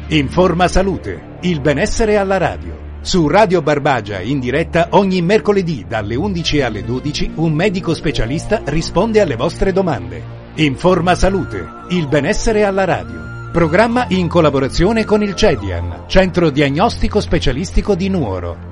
Informa Salute, il benessere alla radio. Su Radio Barbagia, in diretta, ogni mercoledì dalle 11 alle 12, un medico specialista risponde alle vostre domande. Informa Salute, il benessere alla radio. Programma in collaborazione con il CEDIAN, Centro Diagnostico Specialistico di Nuoro.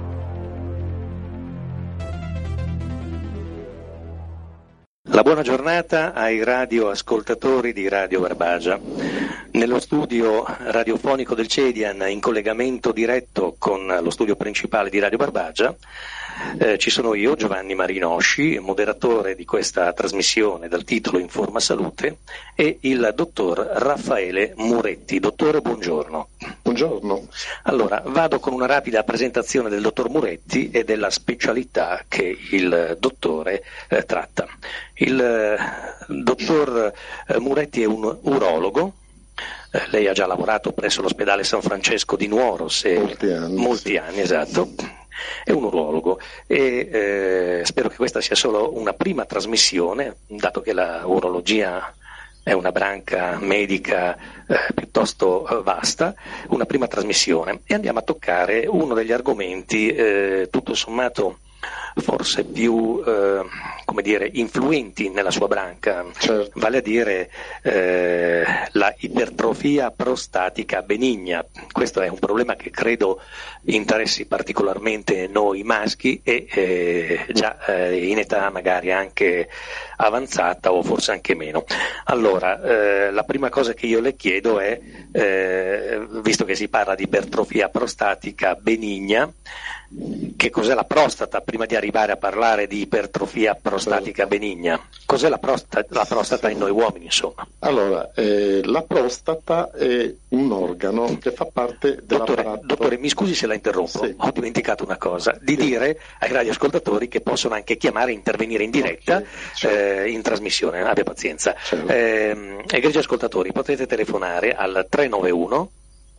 La buona giornata ai radioascoltatori di Radio Barbagia. Nello studio radiofonico del CEDIAN, in collegamento diretto con lo studio principale di Radio Barbagia, ci sono io, Giovanni Marinosci, moderatore di questa trasmissione dal titolo Informa Salute, e il dottor Raffaele Muretti. Dottore, buongiorno. Buongiorno. Allora, vado con una rapida presentazione del dottor Muretti e della specialità che il dottore tratta. Il dottor Muretti è un urologo. Lei ha già lavorato presso l'ospedale San Francesco di Nuoro, molti anni, esatto. È un urologo e spero che questa sia solo una prima trasmissione, dato che la urologia è una branca medica piuttosto vasta, una prima trasmissione, e andiamo a toccare uno degli argomenti tutto sommato forse più influenti nella sua branca, certo. Vale a dire la ipertrofia prostatica benigna. Questo è un problema che credo interessi particolarmente noi maschi e già in età magari anche avanzata o forse anche meno. Allora, la prima cosa che io le chiedo è, visto che si parla di ipertrofia prostatica benigna, che cos'è la prostata prima di arrivare a parlare di ipertrofia prostatica benigna? Cos'è la prostata in noi uomini, insomma? Allora, la prostata è un organo che fa parte dell'apparato... Dottore, mi scusi se la interrompo, sì. Ho dimenticato una cosa, di dire ai radioascoltatori che possono anche chiamare e intervenire in diretta, okay, certo. In trasmissione, abbia pazienza. Certo. Egregi ascoltatori, potete telefonare al 391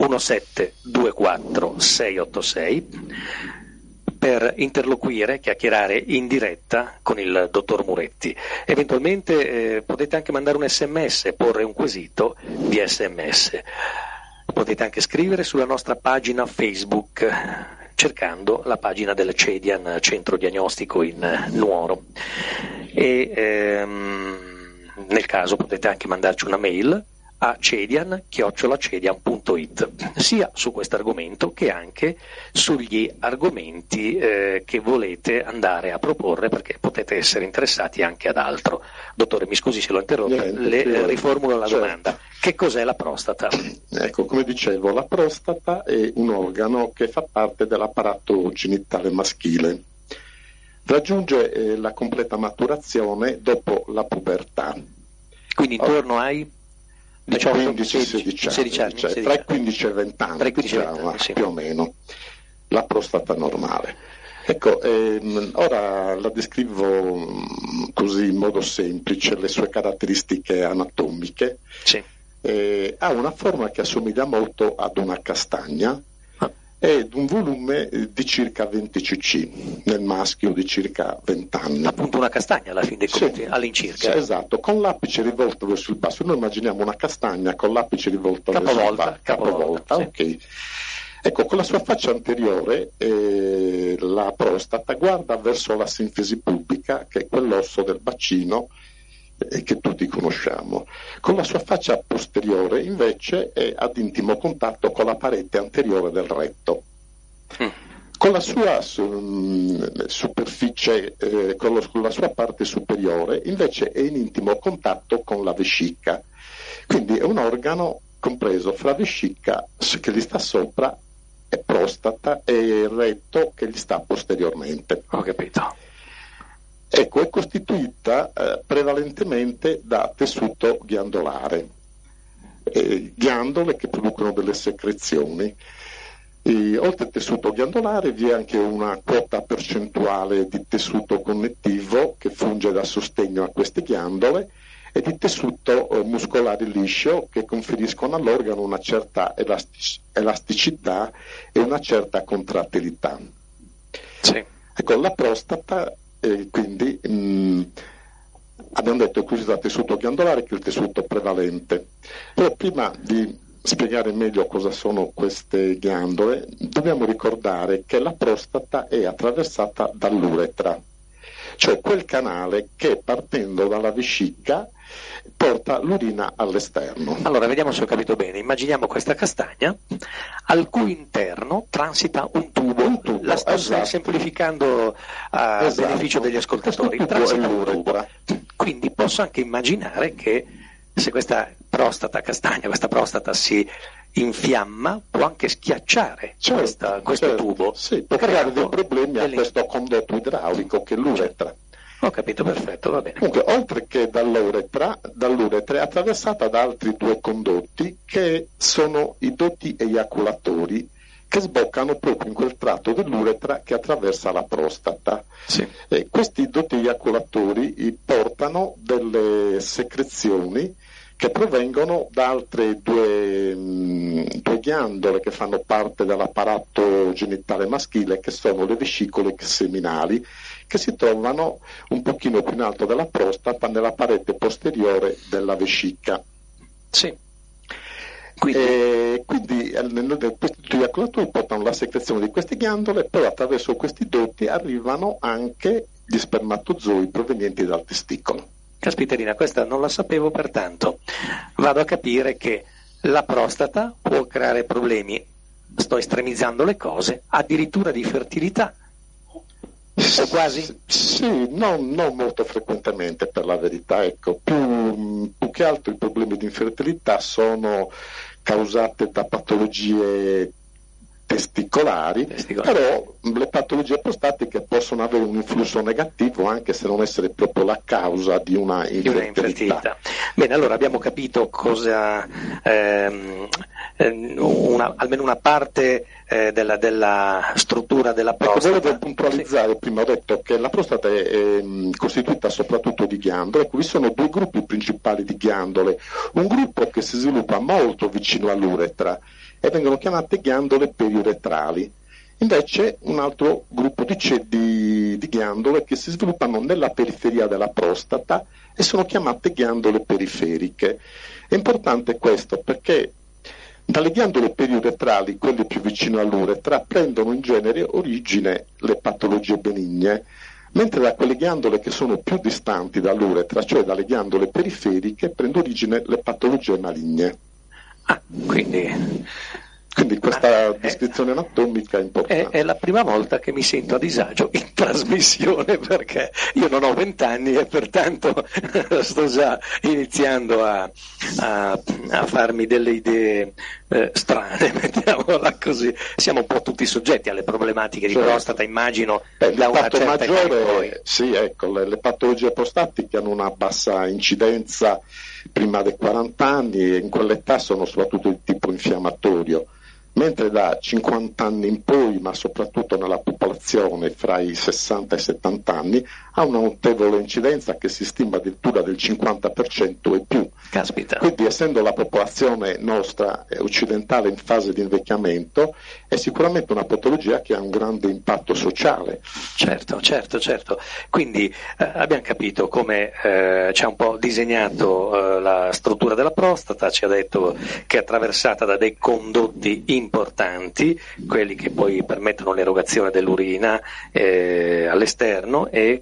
1724 686 per interloquire, chiacchierare in diretta con il dottor Muretti. Eventualmente potete anche mandare un SMS, porre un quesito di SMS. Potete anche scrivere sulla nostra pagina Facebook, cercando la pagina del CEDIAN, Centro Diagnostico in Nuoro. E nel caso potete anche mandarci una mail a cedian@cedian.it, sia su questo argomento che anche sugli argomenti che volete andare a proporre, perché potete essere interessati anche ad altro. Dottore, mi scusi se l'ho interrotto, le riformulo la domanda. Che cos'è la prostata? Ecco, come dicevo, la prostata è un organo che fa parte dell'apparato genitale maschile. Raggiunge la completa maturazione dopo la pubertà. Quindi intorno ai 15-16 anni, cioè tra i 15 e i 20 anni, sì, più o meno, la prostata normale. Ecco, ora la descrivo così in modo semplice, le sue caratteristiche anatomiche. Sì. Ha una forma che assomiglia molto ad una castagna ed un volume di circa 20 cc, nel maschio di circa 20 anni. Appunto una castagna alla fine dei conti, all'incirca. Sì, esatto, con l'apice rivolto verso il basso. Noi immaginiamo una castagna con l'apice rivolto verso il basso. Capovolta, sì. Ok. Ecco, con la sua faccia anteriore la prostata guarda verso la sinfisi pubica, che è quell'osso del bacino che tutti conosciamo. Con la sua faccia posteriore invece è ad intimo contatto con la parete anteriore del retto. Con la sua superficie, con la sua parte superiore invece è in intimo contatto con la vescica. Quindi è un organo compreso fra vescica che gli sta sopra e prostata e il retto che gli sta posteriormente. Ho capito. Ecco, è costituita prevalentemente da tessuto ghiandolare, ghiandole che producono delle secrezioni. Oltre al tessuto ghiandolare vi è anche una quota percentuale di tessuto connettivo che funge da sostegno a queste ghiandole e di tessuto muscolare liscio che conferiscono all'organo una certa elasticità e una certa contrattilità. Sì. Ecco, la prostata quindi abbiamo detto che è costituita da tessuto ghiandolare, che è il tessuto prevalente. Però prima di spiegare meglio cosa sono queste ghiandole, dobbiamo ricordare che la prostata è attraversata dall'uretra, cioè quel canale che partendo dalla vescica porta l'urina all'esterno. Allora, vediamo se ho capito bene. Immaginiamo questa castagna al cui interno transita un tubo. La sto semplificando a beneficio degli ascoltatori. Transita un tubo. Quindi posso anche immaginare che se questa prostata si infiamma, può anche schiacciare questo tubo. Sì, può creare dei problemi a questo condotto idraulico che è l'uretra. Ho capito, perfetto, va bene. Comunque, oltre che dall'uretra è attraversata da altri due condotti che sono i dotti eiaculatori che sboccano proprio in quel tratto dell'uretra che attraversa la prostata. Sì. Questi dotti eiaculatori portano delle secrezioni che provengono da altre due ghiandole che fanno parte dell'apparato genitale maschile, che sono le vescicole seminali, che si trovano un pochino più in alto della prostata, nella parete posteriore della vescica. Sì. Quindi questi due eiaculatori portano la secrezione di queste ghiandole, poi attraverso questi dotti arrivano anche gli spermatozoi provenienti dal testicolo. Caspiterina, questa non la sapevo, pertanto vado a capire che la prostata può creare problemi, sto estremizzando le cose, addirittura di fertilità, o quasi? Sì, non molto frequentemente per la verità, ecco. Più che altro i problemi di infertilità sono causate da patologie testicolari, però le patologie prostatiche possono avere un influsso negativo anche se non essere proprio la causa di una infertilità. Bene, allora abbiamo capito cosa almeno una parte della struttura della prostata. Volevo puntualizzare, prima ho detto che la prostata è costituita soprattutto di ghiandole. Ecco, vi sono due gruppi principali di ghiandole, un gruppo che si sviluppa molto vicino all'uretra e vengono chiamate ghiandole periuretrali. Invece un altro gruppo di ghiandole che si sviluppano nella periferia della prostata e sono chiamate ghiandole periferiche. È importante questo perché dalle ghiandole periuretrali, quelle più vicino all'uretra, prendono in genere origine le patologie benigne, mentre da quelle ghiandole che sono più distanti dall'uretra, cioè dalle ghiandole periferiche, prendono origine le patologie maligne. Quindi questa descrizione anatomica è importante. È la prima volta che mi sento a disagio in trasmissione, perché io non ho 20 anni e pertanto sto già iniziando a farmi delle idee strane, mettiamola così. Siamo un po' tutti soggetti alle problematiche di prostata, immagino, da una certa maggiore. Sì, ecco, le patologie prostatiche hanno una bassa incidenza prima dei 40 anni e in quell'età sono soprattutto di tipo infiammatorio, mentre da 50 anni in poi, ma soprattutto nella popolazione fra i 60 e i 70 anni, ha una notevole incidenza che si stima addirittura del 50% e più. Caspita. Quindi, essendo la popolazione nostra occidentale in fase di invecchiamento, è sicuramente una patologia che ha un grande impatto sociale. Certo. Quindi abbiamo capito come ci ha un po' disegnato la struttura della prostata, ci ha detto che è attraversata da dei condotti importanti, quelli che poi permettono l'erogazione dell'urina all'esterno e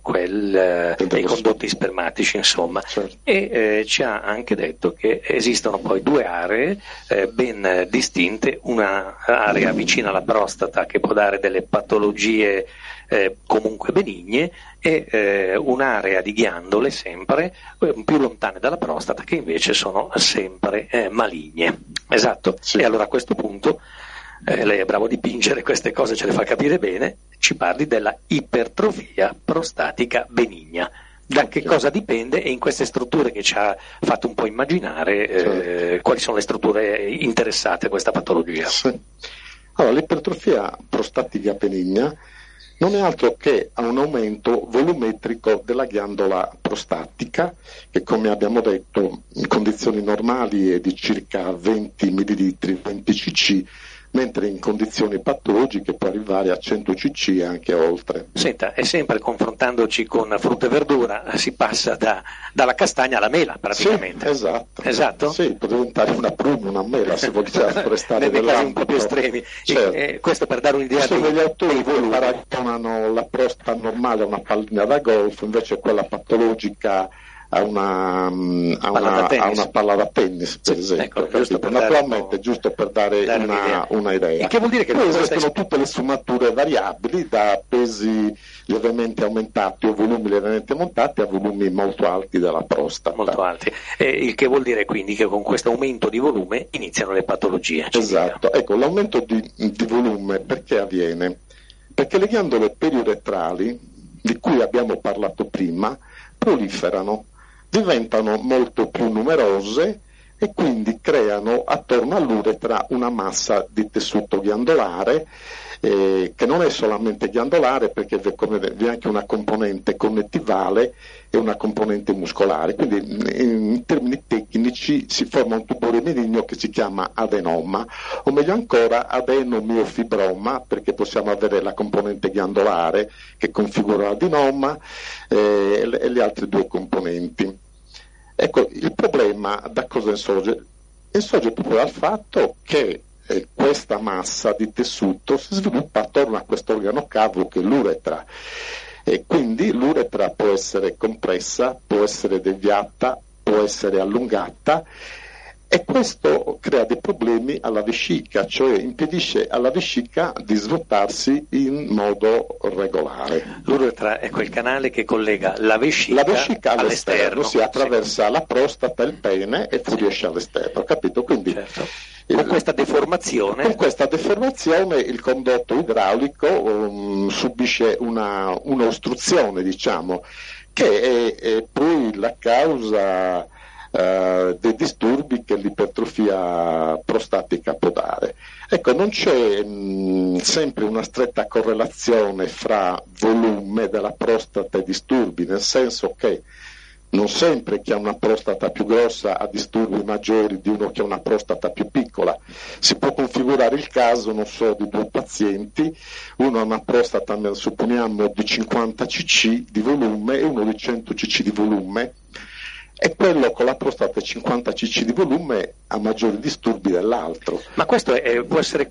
i condotti spermatici, insomma. Certo. E ci ha anche detto che esistono poi due aree ben distinte, una area vicina alla prostata che può dare delle patologie comunque benigne e un'area di ghiandole sempre più lontane dalla prostata che invece sono sempre maligne. Esatto. Sì. E allora a questo punto lei è bravo a dipingere queste cose, ce le fa capire bene, ci parli della ipertrofia prostatica benigna. Da che cosa dipende e in queste strutture che ci ha fatto un po' immaginare quali sono le strutture interessate a questa patologia? Sì. Allora, l'ipertrofia prostatica benigna non è altro che un aumento volumetrico della ghiandola prostatica che, come abbiamo detto, in condizioni normali è di circa 20 ml, 20 cc, mentre in condizioni patologiche può arrivare a 100 cc e anche oltre. Senta, e sempre confrontandoci con frutta e verdura si passa dalla castagna alla mela praticamente. Sì, esatto? Sì, può diventare una pruna, una mela se vogliamo restare nei casi un nell'ambito po' più estremi. Certo. Questo per dare un'idea degli autori che paragonano la prostata normale a una pallina da golf, invece quella patologica a una palla da tennis, per esempio. Ecco, naturalmente, giusto per dare una idea. E che vuol dire che poi esistono tutte le sfumature variabili, da pesi lievemente aumentati o volumi lievemente montati a volumi molto alti della prostata. Molto alti. Il che vuol dire quindi che con questo aumento di volume iniziano le patologie. Esatto. Ecco, l'aumento di volume perché avviene? Perché le ghiandole periuretrali, di cui abbiamo parlato prima, proliferano, diventano molto più numerose e quindi creano attorno all'uretra una massa di tessuto ghiandolare, che non è solamente ghiandolare, perché vi è anche una componente connettivale e una componente muscolare. Quindi in termini tecnici si forma un tumore benigno che si chiama adenoma, o meglio ancora adenomiofibroma, perché possiamo avere la componente ghiandolare che configura l'adenoma e le altre due componenti. Ecco, il problema da cosa insorge? Insorge proprio dal fatto che questa massa di tessuto si sviluppa attorno a questo organo cavo che è l'uretra, e quindi l'uretra può essere compressa, può essere deviata, può essere allungata, e questo crea dei problemi alla vescica, cioè impedisce alla vescica di svuotarsi in modo regolare. L'uretra è quel canale che collega la vescica all'esterno, si attraversa la prostata, il pene e fuoriesce all'esterno, capito? Quindi certo. Con questa deformazione il condotto idraulico subisce un'ostruzione, diciamo, che è poi la causa dei disturbi che l'ipertrofia prostatica può dare. Ecco, non c'è sempre una stretta correlazione fra volume della prostata e disturbi, nel senso che non sempre chi ha una prostata più grossa ha disturbi maggiori di uno che ha una prostata più piccola. Si può configurare il caso, non so, di due pazienti, uno ha una prostata, supponiamo, di 50 cc di volume e uno di 100 cc di volume, e quello con la prostata 50 cc di volume ha maggiori disturbi dell'altro. Ma questo può essere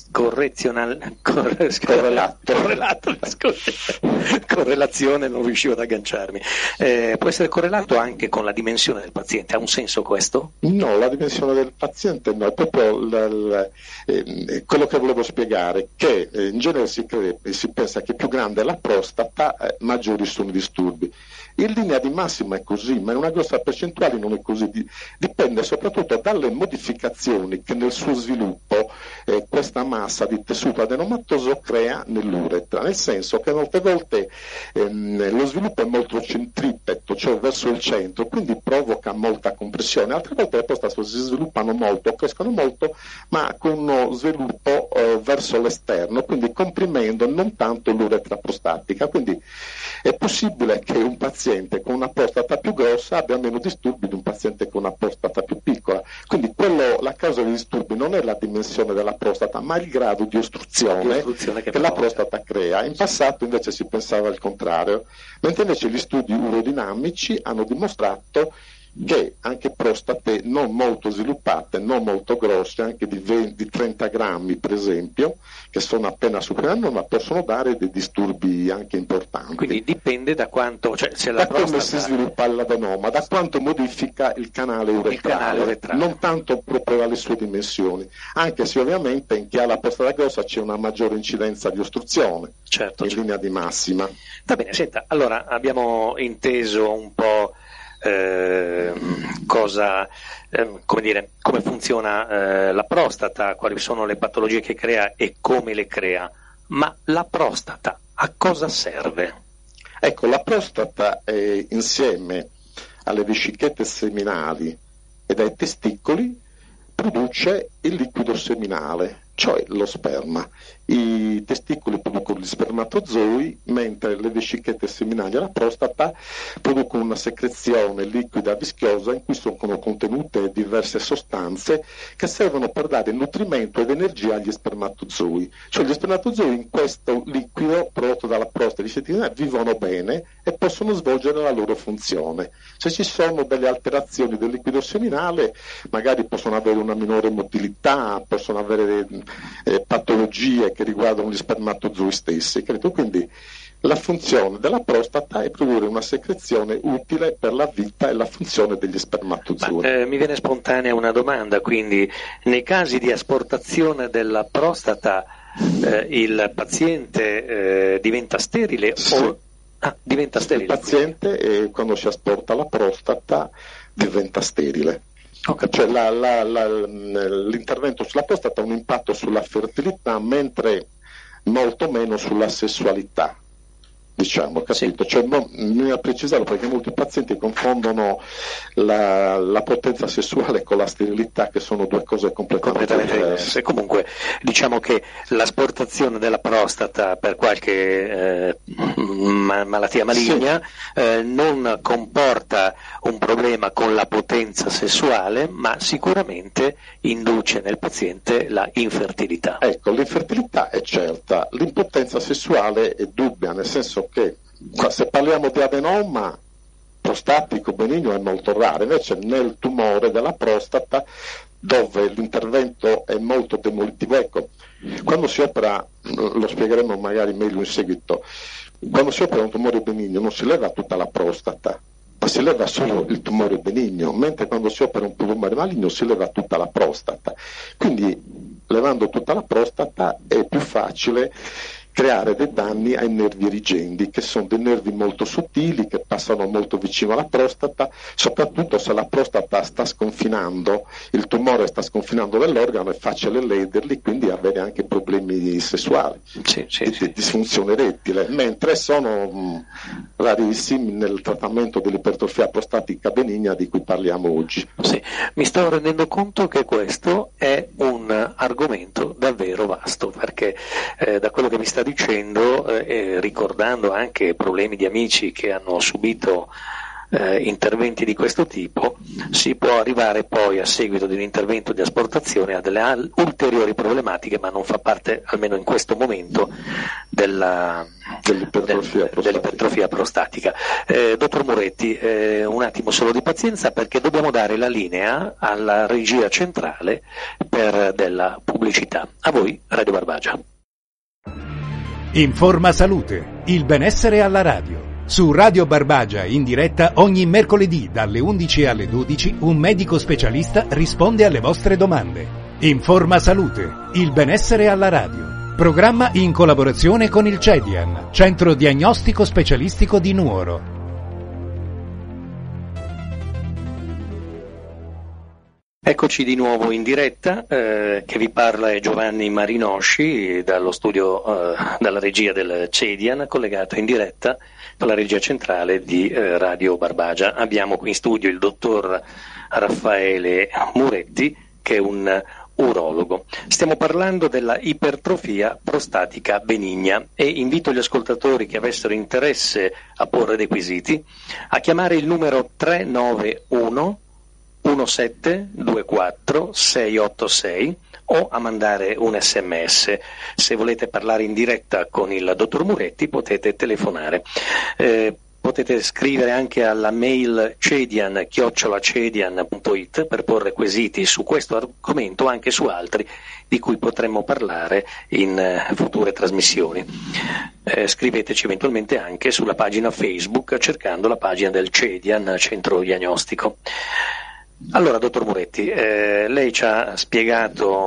correlazione, non riuscivo ad agganciarmi. Può essere correlato anche con la dimensione del paziente, ha un senso questo? No, la dimensione del paziente no, è proprio quello che volevo spiegare, che in genere si pensa che più grande è la prostata, maggiori sono i disturbi. In linea di massima è così, ma in una grossa percentuale non è così. Dipende soprattutto dalle modificazioni che nel suo sviluppo questa massa di tessuto adenomatoso crea nell'uretra, nel senso che molte volte lo sviluppo è molto centripeto, cioè verso il centro, quindi provoca molta compressione. Altre volte le prostate si sviluppano molto, crescono molto, ma con uno sviluppo verso l'esterno, quindi comprimendo non tanto l'uretra prostatica. Quindi è possibile che un paziente con una prostata più grossa abbia meno disturbi di un paziente con una prostata più piccola. Quindi la causa dei disturbi non è la dimensione della prostata, ma il grado di ostruzione che la prostata crea. In passato invece si pensava il contrario, mentre invece gli studi urodinamici hanno dimostrato che anche prostate non molto sviluppate, non molto grosse, anche di 30 grammi per esempio, che sono appena superiori, ma possono dare dei disturbi anche importanti. Quindi dipende da quanto, cioè se da come si sviluppa l'adenoma, da quanto modifica il canale uretrale, non tanto proprio dalle sue dimensioni, anche se ovviamente in chi ha la prostata grossa c'è una maggiore incidenza di ostruzione, certo. Linea di massima. Va bene, senta, allora abbiamo inteso un po' come funziona la prostata, quali sono le patologie che crea e come le crea, ma la prostata a cosa serve? Ecco, la prostata insieme alle vescichette seminali ed ai testicoli produce il liquido seminale, cioè lo sperma. I testicoli producono gli spermatozoi, mentre le vescichette seminali e la prostata producono una secrezione liquida vischiosa in cui sono contenute diverse sostanze che servono per dare nutrimento ed energia agli spermatozoi. Cioè gli spermatozoi in questo liquido prodotto dalla prostata vivono bene e possono svolgere la loro funzione. Se ci sono delle alterazioni del liquido seminale, magari possono avere una minore motilità, possono avere patologie che riguardano gli spermatozoi stessi, credo. Quindi la funzione della prostata è produrre una secrezione utile per la vita e la funzione degli spermatozoi. Mi viene spontanea una domanda, quindi nei casi di asportazione della prostata il paziente diventa sterile? Sì. Diventa sterile. Il paziente quando si asporta la prostata diventa sterile. Cioè l'intervento sulla prostata ha un impatto sulla fertilità, mentre molto meno sulla sessualità, diciamo, capito? Sì. Cioè, bisogna precisarlo perché molti pazienti confondono la potenza sessuale con la sterilità, che sono due cose completamente diverse. Comunque diciamo che l'asportazione della prostata per qualche malattia maligna non comporta un problema con la potenza sessuale, ma sicuramente induce nel paziente la infertilità. Ecco, l'infertilità è certa, l'impotenza sessuale è dubbia, nel senso che se parliamo di adenoma prostatico benigno è molto raro, invece nel tumore della prostata, dove l'intervento è molto demolitivo, ecco, quando si opera, lo spiegheremo magari meglio in seguito, quando si opera un tumore benigno non si leva tutta la prostata, ma si leva solo il tumore benigno, mentre quando si opera un tumore maligno si leva tutta la prostata. Quindi levando tutta la prostata è più facile creare dei danni ai nervi erigendi, che sono dei nervi molto sottili, che passano molto vicino alla prostata, soprattutto se la prostata sta sconfinando, il tumore sta sconfinando nell'organo, è facile lederli, quindi avere anche problemi sessuali, di disfunzione erettile, mentre sono rarissimi nel trattamento dell'ipertrofia prostatica benigna di cui parliamo oggi. Sì, mi sto rendendo conto che questo è un argomento davvero vasto, perché da quello che mi sta dicendo, ricordando anche problemi di amici che hanno subito interventi di questo tipo, si può arrivare poi a seguito di un intervento di asportazione a delle ulteriori problematiche, ma non fa parte, almeno in questo momento, dell'ipertrofia prostatica. Dottor Muretti, un attimo solo di pazienza, perché dobbiamo dare la linea alla regia centrale per della pubblicità. A voi, Radio Barbagia. Informa Salute, il benessere alla radio. Su Radio Barbagia, in diretta, ogni mercoledì dalle 11 alle 12, un medico specialista risponde alle vostre domande. Informa Salute, il benessere alla radio. Programma in collaborazione con il CEDIAN, Centro Diagnostico Specialistico di Nuoro. Eccoci di nuovo in diretta, che vi parla è Giovanni Marinosci dallo studio, dalla regia del CEDIAN, collegato in diretta dalla regia centrale di Radio Barbagia. Abbiamo qui in studio il dottor Raffaele Muretti, che è un urologo. Stiamo parlando della ipertrofia prostatica benigna e invito gli ascoltatori che avessero interesse a porre dei quesiti a chiamare il numero 391 1724 686 o a mandare un SMS. Se volete parlare in diretta con il dottor Muretti potete telefonare. Potete scrivere anche alla mail cedian@cedian.it per porre quesiti su questo argomento, anche su altri di cui potremmo parlare in future trasmissioni. Scriveteci eventualmente anche sulla pagina Facebook cercando la pagina del CEDIAN, Centro Diagnostico. Allora, dottor Muretti, lei ci ha spiegato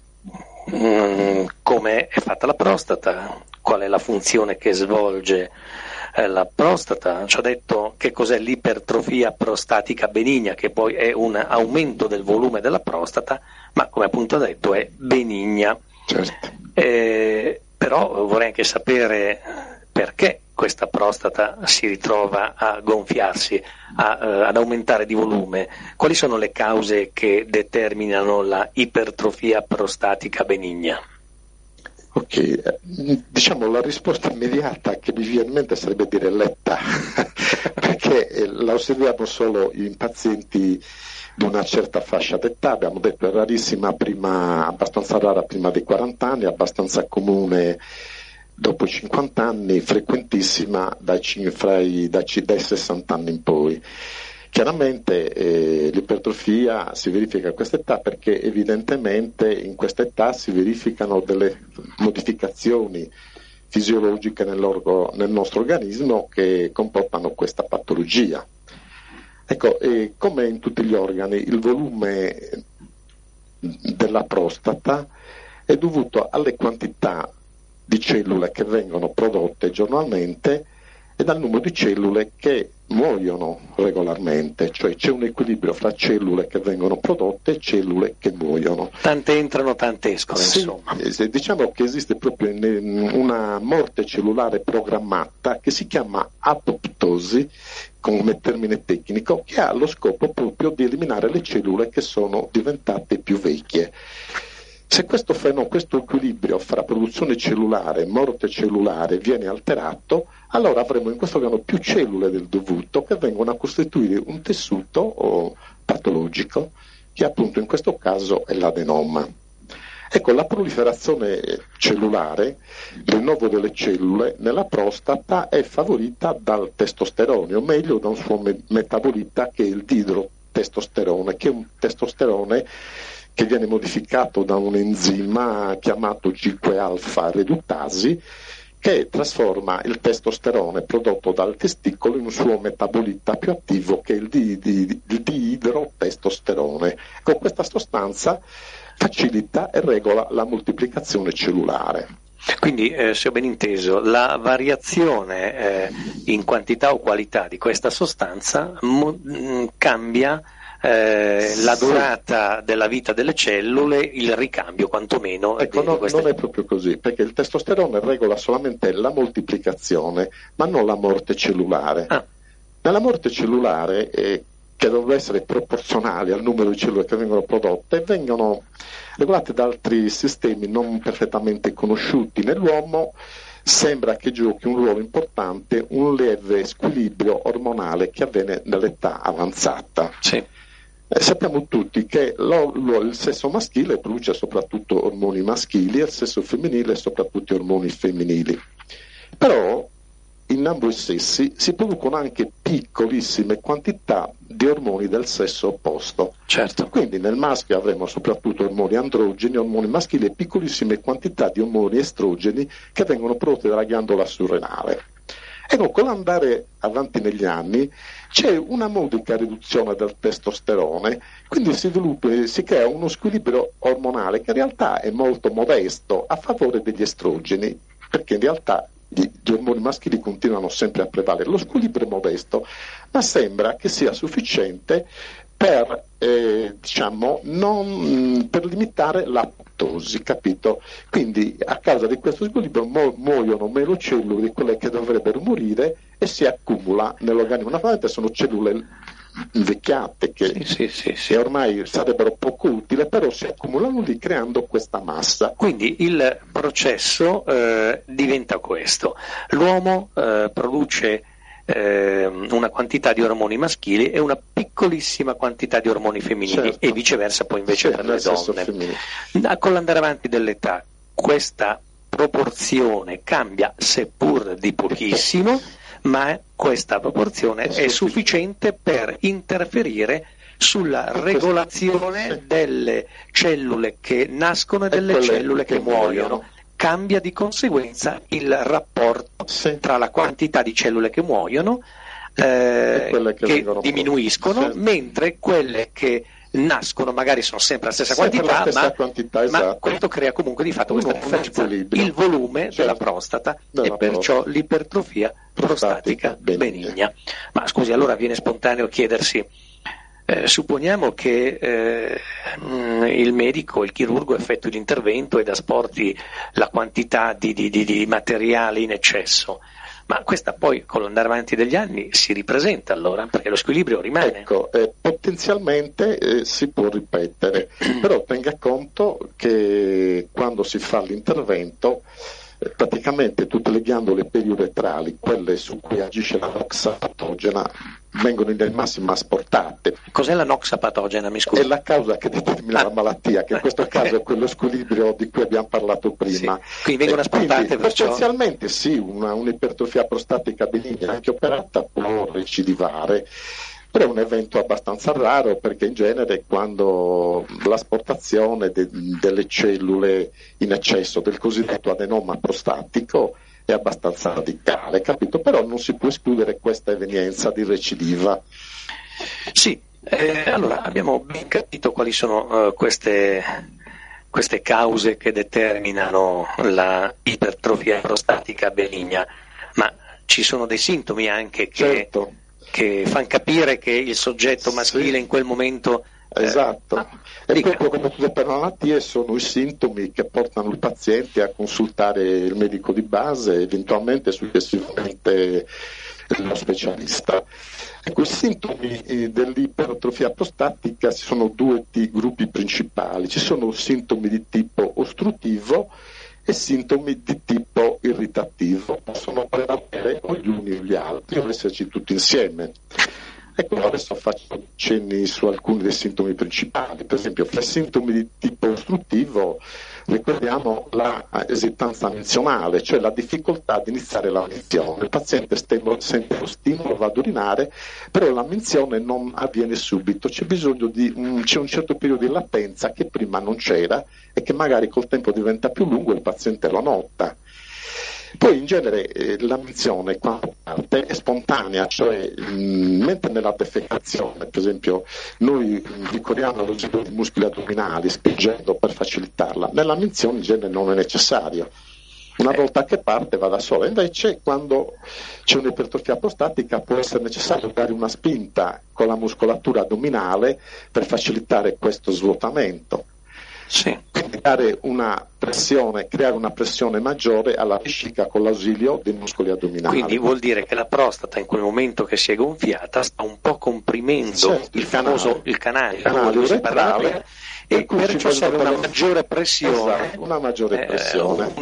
come è fatta la prostata, qual è la funzione che svolge la prostata, ci ha detto che cos'è l'ipertrofia prostatica benigna, che poi è un aumento del volume della prostata, ma come appunto ha detto è benigna. Certo. Però vorrei anche sapere perché questa prostata si ritrova a gonfiarsi, ad aumentare di volume? Quali sono le cause che determinano la ipertrofia prostatica benigna? Ok, diciamo la risposta immediata che mi viene in mente sarebbe dire l'età, perché la osserviamo solo in pazienti di una certa fascia d'età, abbiamo detto è rarissima abbastanza rara prima dei 40 anni, abbastanza comune dopo i 50 anni, frequentissima dai 60 anni in poi. Chiaramente l'ipertrofia si verifica a questa età perché evidentemente in questa età si verificano delle modificazioni fisiologiche nel nostro organismo che comportano questa patologia. Ecco, come in tutti gli organi, il volume della prostata è dovuto alle quantità di cellule che vengono prodotte giornalmente e dal numero di cellule che muoiono regolarmente, cioè c'è un equilibrio fra cellule che vengono prodotte e cellule che muoiono. Tante entrano, tante escono, insomma. Diciamo che esiste proprio una morte cellulare programmata che si chiama apoptosi, come termine tecnico, che ha lo scopo proprio di eliminare le cellule che sono diventate più vecchie. Se questo equilibrio fra produzione cellulare e morte cellulare viene alterato, allora avremo in questo organo più cellule del dovuto che vengono a costituire un tessuto patologico, che appunto in questo caso è l'adenoma. Ecco, la proliferazione cellulare, il rinnovo delle cellule nella prostata è favorita dal testosterone, o meglio da un suo metabolita che è il dihidrotestosterone, che è un testosterone che viene modificato da un enzima chiamato G5-alfa reduttasi, che trasforma il testosterone prodotto dal testicolo in un suo metabolita più attivo che è il dihidrotestosterone. Con questa sostanza facilita e regola la moltiplicazione cellulare. Quindi, se ho ben inteso, la variazione in quantità o qualità di questa sostanza cambia la durata della vita delle cellule, il ricambio quantomeno. Ecco, non è proprio così, perché il testosterone regola solamente la moltiplicazione, ma non la morte cellulare. Nella morte cellulare, che dovrebbe essere proporzionale al numero di cellule che vengono prodotte, vengono regolate da altri sistemi non perfettamente conosciuti. Nell'uomo sembra che giochi un ruolo importante un lieve squilibrio ormonale che avviene nell'età avanzata. Sì. Sappiamo tutti che il sesso maschile produce soprattutto ormoni maschili e il sesso femminile soprattutto ormoni femminili. Però in ambo i sessi si producono anche piccolissime quantità di ormoni del sesso opposto. Certo. Quindi nel maschio avremo soprattutto ormoni androgeni, ormoni maschili e piccolissime quantità di ormoni estrogeni che vengono prodotti dalla ghiandola surrenale. Ecco, con l'andare avanti negli anni c'è una modica riduzione del testosterone, quindi si crea uno squilibrio ormonale che in realtà è molto modesto a favore degli estrogeni, perché in realtà gli ormoni maschili continuano sempre a prevalere. Lo squilibrio è modesto, ma sembra che sia sufficiente per limitare l'apoptosi, capito? Quindi a causa di questo squilibrio muoiono meno cellule di quelle che dovrebbero morire e si accumula nell'organismo. Naturalmente sono cellule invecchiate che sì. ormai sarebbero poco utili, però si accumulano lì creando questa massa. Quindi il processo diventa questo: l'uomo produce una quantità di ormoni maschili e una piccolissima quantità di ormoni femminili, certo. E viceversa poi invece per le donne. Con l'andare avanti dell'età questa proporzione cambia, seppur di pochissimo, ma questa proporzione è sufficiente per interferire sulla regolazione delle cellule che nascono e delle cellule che muoiono. Cambia di conseguenza il rapporto tra la quantità di cellule che muoiono, che diminuiscono, mentre quelle che nascono magari sono sempre la stessa quantità, ma questo crea comunque di fatto questa differenza, il volume della prostata e perciò l'ipertrofia prostatica benigna. Ma scusi, allora viene spontaneo chiedersi, supponiamo che il medico, il chirurgo effettui l'intervento ed asporti la quantità di materiale in eccesso, Ma questa poi con l'andare avanti degli anni si ripresenta allora, perché lo squilibrio rimane. Ecco, potenzialmente si può ripetere, però tenga conto che quando si fa l'intervento praticamente tutte le ghiandole periuretrali, quelle su cui agisce la noxa patogena, vengono nel massimo asportate. Cos'è la noxa patogena, mi scusi? È la causa che determina la malattia, che in questo caso è quello squilibrio di cui abbiamo parlato prima. Sì. Quindi vengono asportate, quindi, perciò... potenzialmente sì, un'ipertrofia prostatica benigna anche operata può recidivare. Però è un evento abbastanza raro, perché in genere quando l'asportazione delle cellule in eccesso del cosiddetto adenoma prostatico è abbastanza radicale, capito? Però non si può escludere questa evenienza di recidiva. Sì, allora abbiamo ben capito quali sono queste cause che determinano la ipertrofia prostatica benigna, ma ci sono dei sintomi anche Certo. che fanno capire che il soggetto maschile in quel momento... Esatto, e proprio come tutte le malattie sono i sintomi che portano il paziente a consultare il medico di base, eventualmente successivamente lo specialista. Ecco, i sintomi dell'ipertrofia prostatica ci sono due gruppi principali: ci sono sintomi di tipo ostruttivo e sintomi di tipo irritativo, possono prevalere o gli uni o gli altri o esserci tutti insieme. Ecco, adesso faccio cenni su alcuni dei sintomi principali. Per esempio, fra i sintomi di tipo ostruttivo ricordiamo la esitanza menzionale, cioè la difficoltà di iniziare la menzione. Il paziente sente lo stimolo, va ad urinare, però la menzione non avviene subito, c'è bisogno c'è un certo periodo di latenza che prima non c'era e che magari col tempo diventa più lungo e il paziente lo nota. Poi in genere la menzione quando parte è spontanea, cioè mentre nella defecazione, per esempio, noi ricorriamo allo sviluppo di muscoli addominali spingendo per facilitarla, nella menzione in genere non è necessario. Una volta che parte va da sola, invece quando c'è un'ipertrofia prostatica può essere necessario dare una spinta con la muscolatura addominale per facilitare questo svuotamento. Sì. Quindi creare una pressione maggiore alla vescica con l'ausilio dei muscoli addominali. Quindi vuol dire che la prostata in quel momento che si è gonfiata sta un po' comprimendo il canale uretrale, e perciò serve una maggiore pressione. Esatto, una maggiore pressione.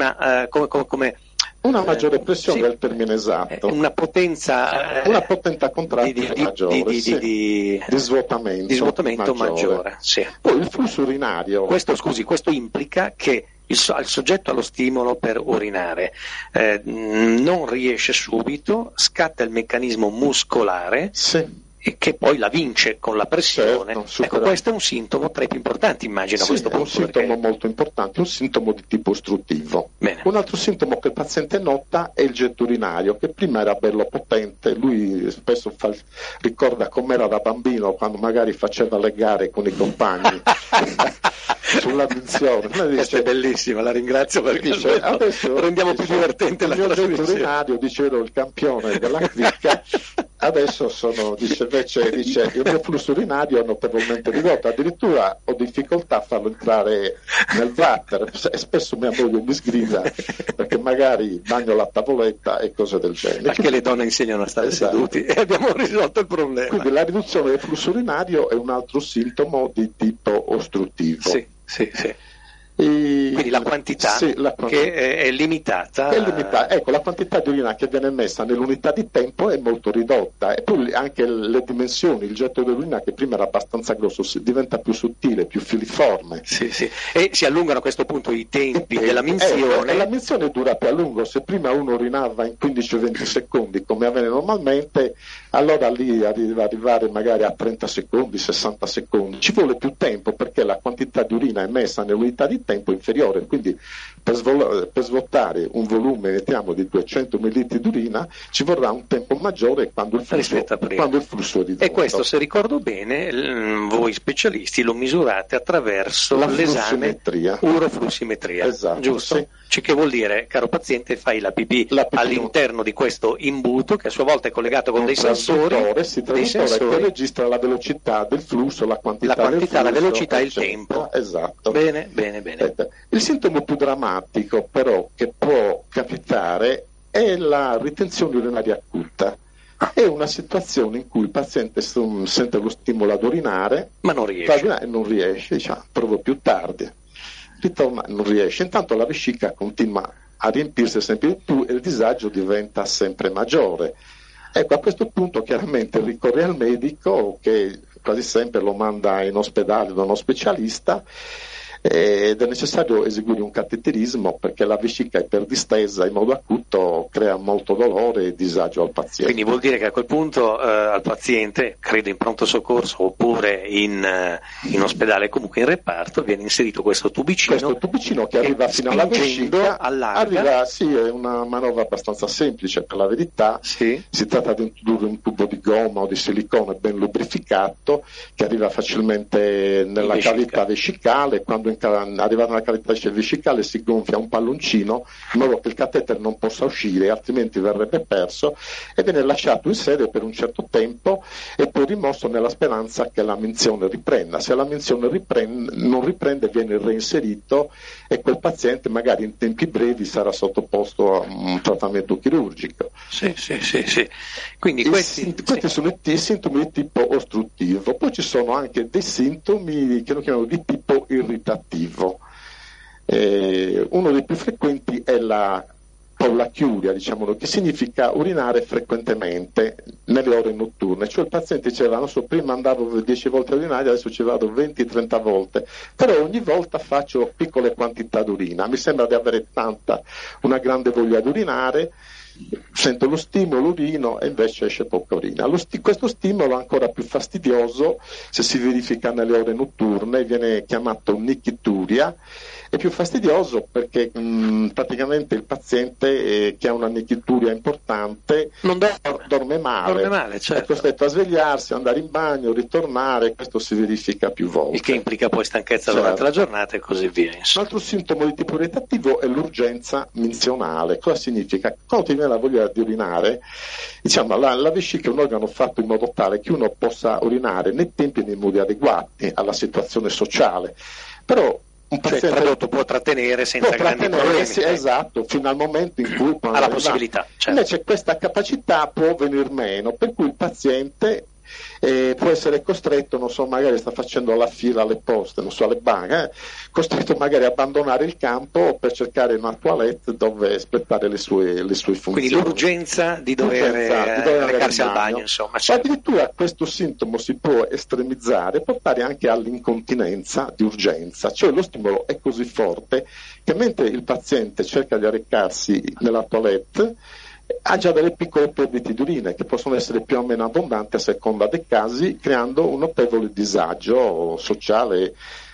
Una maggiore pressione del termine esatto. Una potenza contrattile maggiore, di svuotamento maggiore. Sì. Poi il flusso urinario. Questo implica che il soggetto ha lo stimolo per urinare, non riesce subito, scatta il meccanismo muscolare. Sì. E che poi la vince con la pressione. Certo, ecco, questo è un sintomo tra i più importanti, immagino. Sì, questo punto, è un sintomo molto importante, un sintomo di tipo ostruttivo. Bene. Un altro sintomo che il paziente nota è il getto urinario, che prima era bello potente, lui spesso ricorda com'era da bambino quando magari faceva le gare con i compagni sulla menzione. Questa è bellissima, la ringrazio perché adesso rendiamo più divertente la trasmissione. Il getto urinario, dice, ero il campione della cricca. Adesso dice il mio flusso urinario è notevolmente ridotto, addirittura ho difficoltà a farlo entrare nel water e spesso mia moglie mi sgrida perché magari bagno la tavoletta e cose del genere. Perché le donne insegnano a stare seduti e abbiamo risolto il problema. Quindi la riduzione del flusso urinario è un altro sintomo di tipo ostruttivo. Sì. Quindi la quantità, che è limitata. Ecco, la quantità di urina che viene messa nell'unità di tempo è molto ridotta, e poi anche le dimensioni, il getto dell'urina che prima era abbastanza grosso diventa più sottile, più filiforme. Sì. E si allungano a questo punto i tempi della minzione. La minzione dura più a lungo. Se prima uno urinava in 15-20 secondi come avviene normalmente, allora lì arrivare magari a 30 secondi, 60 secondi. Ci vuole più tempo perché la quantità di urina emessa nell'unità di tempo inferiore, quindi per svuotare un volume mettiamo di 200 ml di urina ci vorrà un tempo maggiore quando il flusso è ridotto. E questo, se ricordo bene, voi specialisti lo misurate attraverso l'esame uroflussimetria. Esatto, giusto? Sì. Che vuol dire, caro paziente, fai la pipì all'interno di questo imbuto che a sua volta è collegato con dei sensori che registra la velocità del flusso, la quantità, la velocità e il tempo. Esatto. Bene. Il sintomo più drammatico però che può capitare è la ritenzione urinaria acuta. È una situazione in cui il paziente sente lo stimolo ad urinare, ma non riesce, diciamo, provo più tardi, ritorna, non riesce. Intanto la vescica continua a riempirsi sempre di più e il disagio diventa sempre maggiore. Ecco, a questo punto chiaramente ricorre al medico, che quasi sempre lo manda in ospedale da uno specialista, ed è necessario eseguire un cateterismo, perché la vescica iperdistesa in modo acuto crea molto dolore e disagio al paziente. Quindi vuol dire che a quel punto al paziente, credo in pronto soccorso oppure in ospedale, comunque in reparto, viene inserito questo tubicino che arriva fino alla vescica, allarga. Sì, è una manovra abbastanza semplice, per la verità. Sì. Si tratta di introdurre un tubo di gomma o di silicone ben lubrificato che arriva facilmente nella cavità vescicale. Quando arrivato nella cavità vescicale si gonfia un palloncino in modo che il catetere non possa uscire, altrimenti verrebbe perso, e viene lasciato in sede per un certo tempo e poi rimosso nella speranza che la minzione riprenda. Se la minzione non riprende, viene reinserito e quel paziente magari in tempi brevi sarà sottoposto a un trattamento chirurgico. Sì. Quindi questi sono i sintomi di tipo ostruttivo. Poi ci sono anche dei sintomi che noi chiamiamo di tipo irritativo. Uno dei più frequenti è la pollachiuria, diciamo, che significa urinare frequentemente nelle ore notturne. Cioè il paziente diceva, non so, prima andavo 10 volte a urinare, adesso ci vado 20-30 volte, però ogni volta faccio piccole quantità d'urina, mi sembra di avere una grande voglia di urinare, sento lo stimolo, urino e invece esce poca urina. Questo stimolo è ancora più fastidioso se si verifica nelle ore notturne, viene chiamato nichituria. È più fastidioso perché praticamente il paziente che ha una nichituria importante dorme male, certo. È costretto a svegliarsi, andare in bagno, ritornare, questo si verifica più volte. Il che implica poi stanchezza durante la giornata e così via. Un altro sintomo di tipo irritativo è l'urgenza minzionale. Cosa significa? Quando ti viene la voglia di urinare, diciamo, la vescica è un organo fatto in modo tale che uno possa urinare nei tempi e nei modi adeguati alla situazione sociale, però un paziente il prodotto può trattenere senza grandi problemi. Sì, esatto, fino al momento in cui ha la possibilità. Certo. Invece questa capacità può venir meno, per cui il paziente può essere costretto, non so, magari sta facendo la fila alle poste, non so, alle banche, costretto magari a abbandonare il campo per cercare una toilette dove espletare le sue funzioni. Quindi l'urgenza di dover recarsi al bagno, insomma. Certo. Addirittura questo sintomo si può estremizzare e portare anche all'incontinenza di urgenza, cioè lo stimolo è così forte che mentre il paziente cerca di recarsi nella toilette ha già delle piccole perdite di urina che possono essere più o meno abbondanti a seconda dei casi, creando un notevole disagio sociale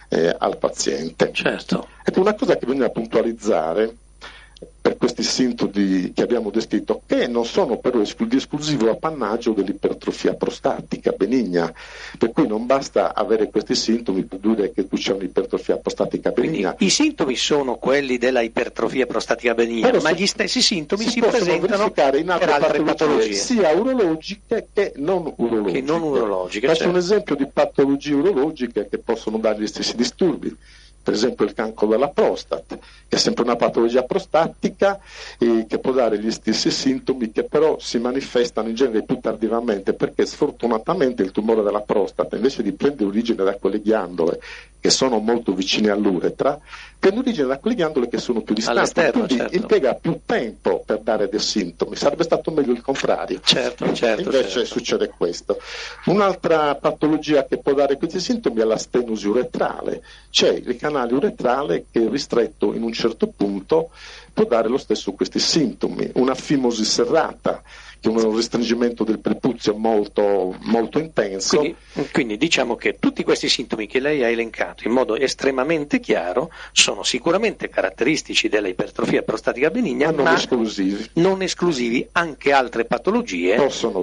al paziente. Certo. Ecco, una cosa che bisogna puntualizzare per questi sintomi che abbiamo descritto, che non sono però di esclusivo appannaggio dell'ipertrofia prostatica benigna, per cui non basta avere questi sintomi per dire che tu c'è un'ipertrofia prostatica benigna. Quindi, i sintomi sono quelli della ipertrofia prostatica benigna, ma gli stessi sintomi si presentano in altre patologie, sia urologiche che non urologiche. Faccio un esempio di patologie urologiche che possono dare gli stessi disturbi. Per esempio il cancro della prostata, che è sempre una patologia prostatica che può dare gli stessi sintomi, che però si manifestano in genere più tardivamente, perché sfortunatamente il tumore della prostata, invece di prendere origine da quelle ghiandole che sono molto vicine all'uretra, prende origine da quelle ghiandole che sono più distanti, quindi impiega più tempo per dare dei sintomi. Sarebbe stato meglio il contrario. Certo. Invece succede questo. Un'altra patologia che può dare questi sintomi è la stenosi uretrale, cioè il canale uretrale che ristretto in un certo punto può dare lo stesso questi sintomi. Una fimosi serrata, che è un restringimento del prepuzio molto, molto intenso. Quindi diciamo che tutti questi sintomi che lei ha elencato in modo estremamente chiaro sono sicuramente caratteristici della ipertrofia prostatica benigna, ma non esclusivi. Anche altre patologie possono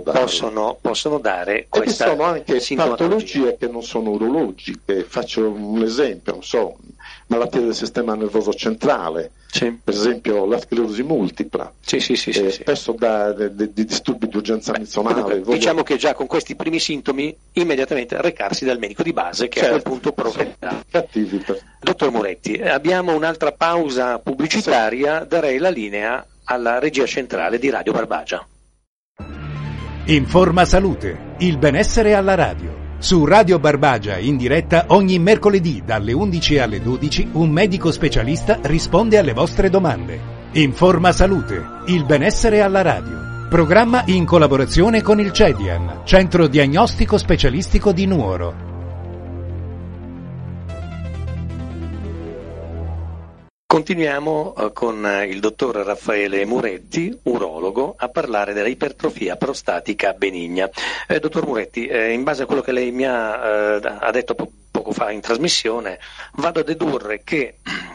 dare questa sono anche patologie che non sono urologiche. Faccio un esempio, non so, malattie del sistema nervoso centrale, per esempio la sclerosi multipla, spesso da disturbi di urgenza minzionale. Diciamo che già con questi primi sintomi immediatamente recarsi dal medico di base, che a quel punto provvederà. Dottor Muretti, abbiamo un'altra pausa pubblicitaria, darei la linea alla regia centrale di Radio Barbagia. Informa Salute, il benessere alla radio. Su Radio Barbagia in diretta ogni mercoledì dalle 11 alle 12 un medico specialista risponde alle vostre domande. Informa Salute, il benessere alla radio. Programma in collaborazione con il CEDIAN, Centro Diagnostico Specialistico di Nuoro. Continuiamo con il dottor Raffaele Muretti, urologo, a parlare della ipertrofia prostatica benigna. Dottor Muretti, in base a quello che lei mi ha detto poco fa in trasmissione, vado a dedurre che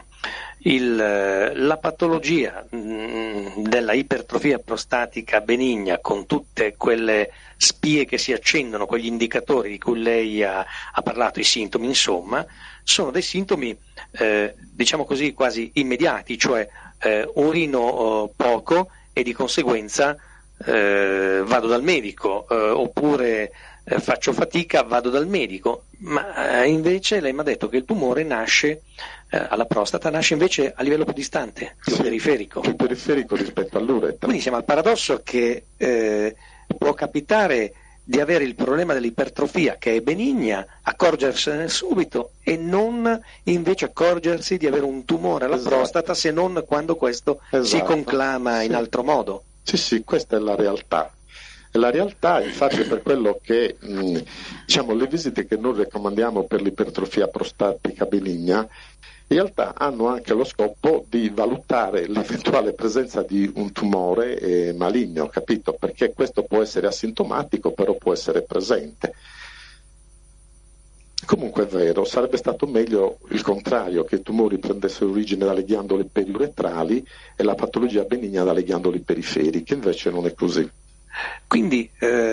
la patologia della ipertrofia prostatica benigna, con tutte quelle spie che si accendono, quegli indicatori di cui lei ha parlato, i sintomi insomma, sono dei sintomi diciamo così quasi immediati, cioè urino poco e di conseguenza vado dal medico, oppure faccio fatica, vado dal medico, ma invece lei mi ha detto che il tumore nasce alla prostata, nasce invece a livello più distante, più periferico. Più periferico rispetto all'uretra. Quindi siamo al paradosso che può capitare di avere il problema dell'ipertrofia che è benigna, accorgersene subito e non invece accorgersi di avere un tumore alla prostata, se non quando questo si conclama in altro modo. Sì, questa è la realtà. La realtà, infatti, è per quello che le visite che noi raccomandiamo per l'ipertrofia prostatica benigna in realtà hanno anche lo scopo di valutare l'eventuale presenza di un tumore maligno, capito? Perché questo può essere asintomatico, però può essere presente. Comunque è vero, sarebbe stato meglio il contrario, che i tumori prendessero origine dalle ghiandole periuretrali e la patologia benigna dalle ghiandole periferiche, invece non è così. Quindi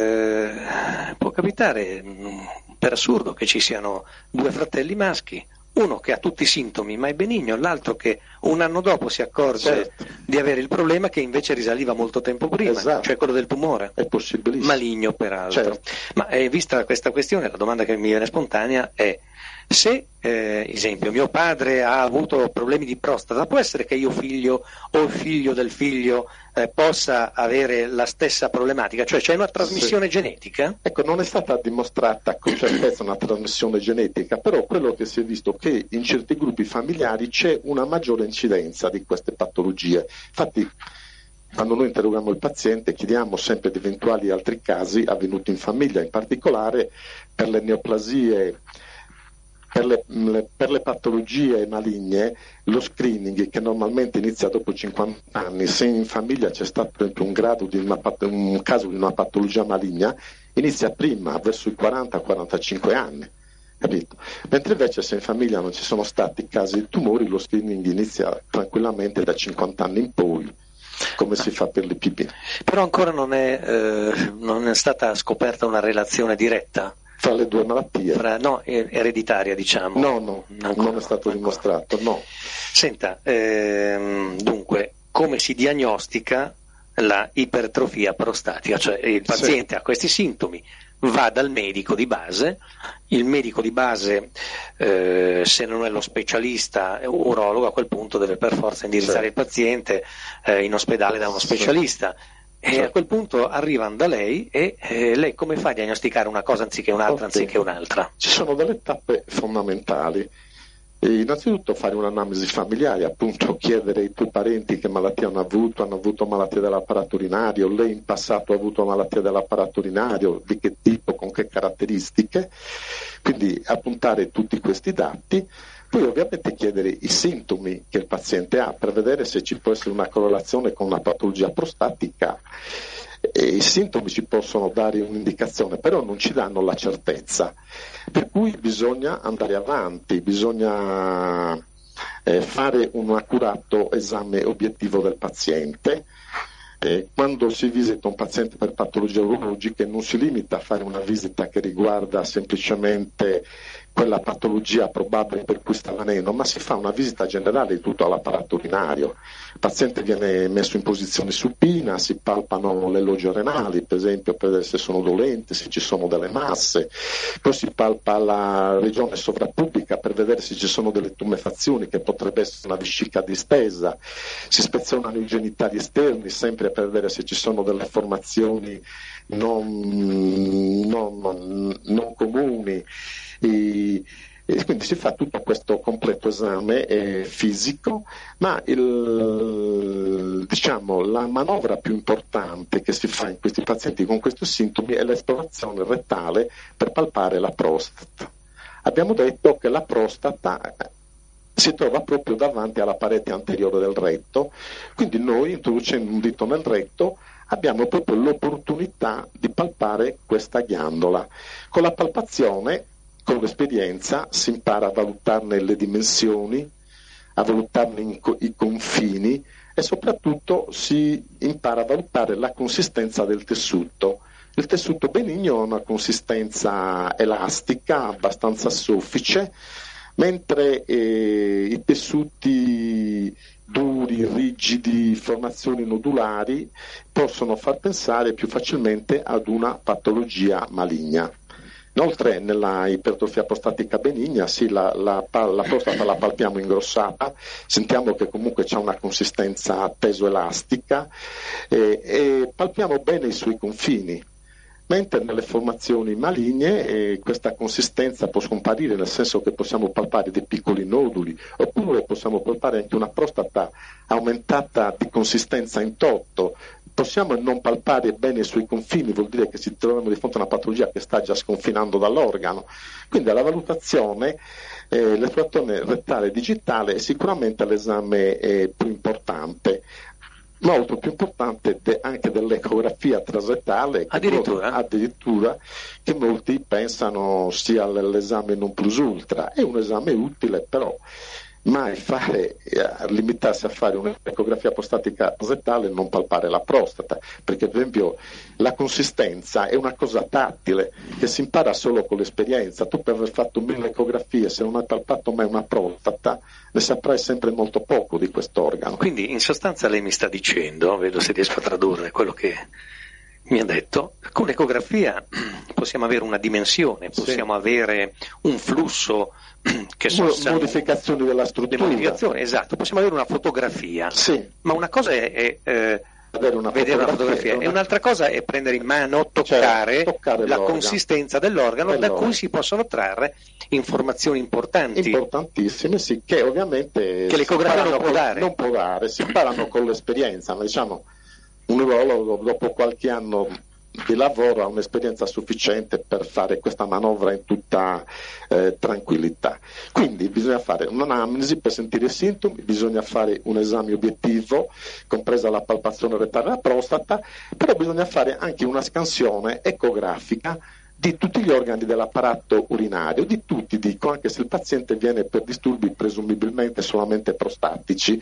può capitare per assurdo che ci siano due fratelli maschi, uno che ha tutti i sintomi ma è benigno, l'altro che un anno dopo si accorge di avere il problema che invece risaliva molto tempo prima, cioè quello del tumore. È possibilissimo. Maligno peraltro. Ma vista questa questione, la domanda che mi viene spontanea è: se, esempio, mio padre ha avuto problemi di prostata, può essere che io figlio o il figlio del figlio possa avere la stessa problematica? Cioè c'è una trasmissione genetica? Ecco, non è stata dimostrata con certezza una trasmissione genetica, però quello che si è visto è che in certi gruppi familiari c'è una maggiore incidenza di queste patologie. Infatti, quando noi interroghiamo il paziente chiediamo sempre di eventuali altri casi avvenuti in famiglia, in particolare per le neoplasie. Per le patologie maligne, lo screening, che normalmente inizia dopo 50 anni, se in famiglia c'è stato un caso di una patologia maligna, inizia prima, verso i 40-45 anni, capito? Mentre invece se in famiglia non ci sono stati casi di tumori, lo screening inizia tranquillamente da 50 anni in poi, come si fa per l'IPB. Però ancora non è stata scoperta una relazione diretta tra le due malattie? Ereditaria, diciamo. No, non è stato dimostrato, no. Senta, dunque, come si diagnostica la ipertrofia prostatica? Cioè il paziente ha questi sintomi, va dal medico di base, il medico di base, se non è lo specialista urologo, a quel punto deve per forza indirizzare il paziente in ospedale da uno specialista. E a quel punto arrivano da lei e lei come fa a diagnosticare una cosa anziché un'altra, anziché un'altra? Ci sono delle tappe fondamentali. Innanzitutto fare un'anamnesi familiare, appunto chiedere ai tuoi parenti che malattie hanno avuto malattie dell'apparato urinario, lei in passato ha avuto malattie dell'apparato urinario, di che tipo, con che caratteristiche, quindi appuntare tutti questi dati. Poi ovviamente chiedere i sintomi che il paziente ha per vedere se ci può essere una correlazione con una patologia prostatica. E i sintomi ci possono dare un'indicazione, però non ci danno la certezza. Per cui bisogna andare avanti, bisogna fare un accurato esame obiettivo del paziente. Quando si visita un paziente per patologie urologiche non si limita a fare una visita che riguarda semplicemente quella patologia probabile per cui sta venendo, ma si fa una visita generale di tutto l'apparato urinario. Il paziente viene messo in posizione supina, si palpano le logge renali, per esempio, per vedere se sono dolenti, se ci sono delle masse, poi si palpa la regione sovrappubica per vedere se ci sono delle tumefazioni, che potrebbe essere una vescica distesa, si ispezionano i genitali esterni, sempre per vedere se ci sono delle formazioni non comuni, e quindi si fa tutto questo completo esame fisico, ma la manovra più importante che si fa in questi pazienti con questi sintomi è l'esplorazione rettale per palpare la prostata. Abbiamo detto che la prostata si trova proprio davanti alla parete anteriore del retto, quindi noi, introducendo un dito nel retto, abbiamo proprio l'opportunità di palpare questa ghiandola. Con la palpazione, con l'esperienza, si impara a valutarne le dimensioni, a valutarne i confini e soprattutto si impara a valutare la consistenza del tessuto. Il tessuto benigno ha una consistenza elastica, abbastanza soffice, mentre i tessuti duri, rigidi, formazioni nodulari possono far pensare più facilmente ad una patologia maligna. Inoltre nella ipertrofia prostatica benigna la prostata la palpiamo ingrossata, sentiamo che comunque c'è una consistenza teso-elastica e palpiamo bene i suoi confini. Mentre nelle formazioni maligne questa consistenza può scomparire, nel senso che possiamo palpare dei piccoli noduli, oppure possiamo palpare anche una prostata aumentata di consistenza in toto. Possiamo non palpare bene i suoi confini, vuol dire che ci troviamo di fronte a una patologia che sta già sconfinando dall'organo. Quindi alla valutazione, l'esplorazione rettale digitale è sicuramente l'esame più importante. Molto più importante anche dell'ecografia trasrettale, addirittura che molti pensano sia l'esame non plus ultra. È un esame utile, però mai limitarsi a fare un'ecografia prostatica trasrettale e non palpare la prostata, perché per esempio la consistenza è una cosa tattile che si impara solo con l'esperienza. Tu, per aver fatto 1000 ecografie, se non hai palpato mai una prostata, ne saprai sempre molto poco di quest'organo. Quindi in sostanza lei mi sta dicendo, vedo se riesco a tradurre quello che mi ha detto, con l'ecografia possiamo avere una dimensione, possiamo avere un flusso che modificazioni della struttura. Esatto, possiamo avere una fotografia, sì. Ma una cosa è vedere una fotografia e un'altra cosa è prendere in mano, toccare la consistenza dell'organo da cui si possono trarre informazioni importantissime, sì, che ovviamente che l'ecografia non può dare, si imparano con l'esperienza, ma diciamo un urologo dopo qualche anno di lavoro ha un'esperienza sufficiente per fare questa manovra in tutta tranquillità. Quindi bisogna fare un'anamnesi per sentire i sintomi, bisogna fare un esame obiettivo, compresa la palpazione rettale della prostata, però bisogna fare anche una scansione ecografica di tutti gli organi dell'apparato urinario, di tutti, dico, anche se il paziente viene per disturbi presumibilmente solamente prostatici.